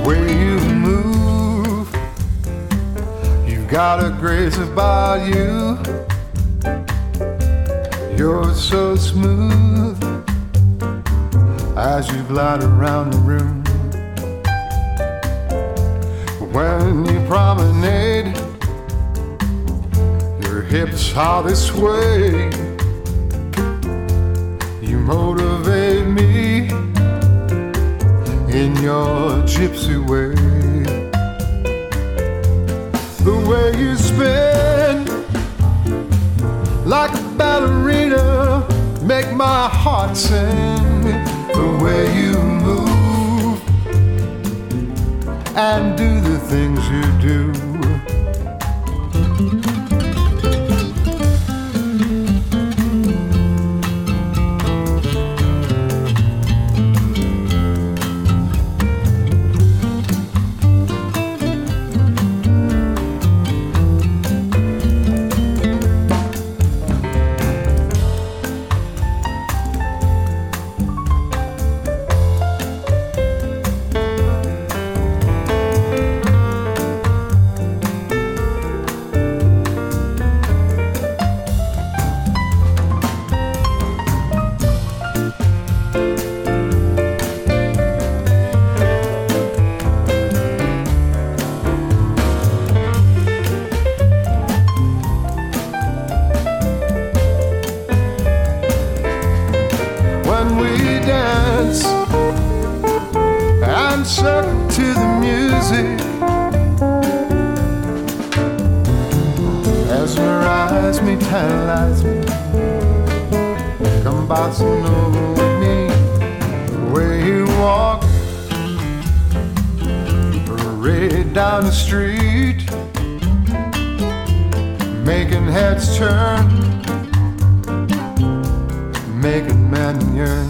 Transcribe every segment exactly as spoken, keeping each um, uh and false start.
way you move, you've got a grace about you. You're so smooth as you glide around the room. When you promenade, your hips how they sway. You motivate me in your gypsy way. The way you spin like a ballerina make my heart sing. The way you move and do the things you do. To the music, mesmerize me, tantalize me. Come bossa nova with me. The way you walk, parade down the street, making heads turn, making men yearn.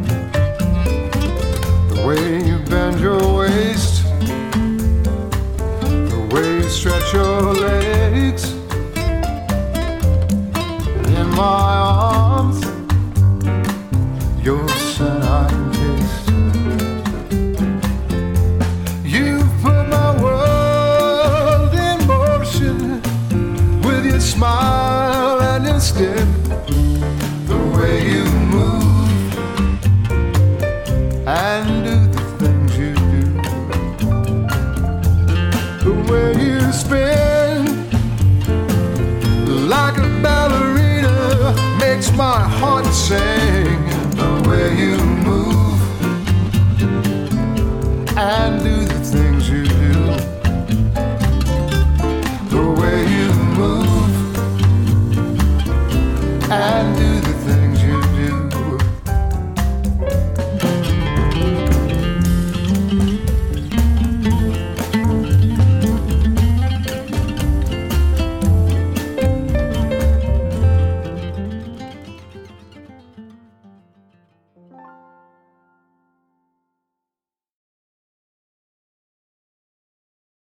The way you bend your waist, the way you stretch your legs in my arms, your scent I can taste. You've put my world in motion with your smile and your step.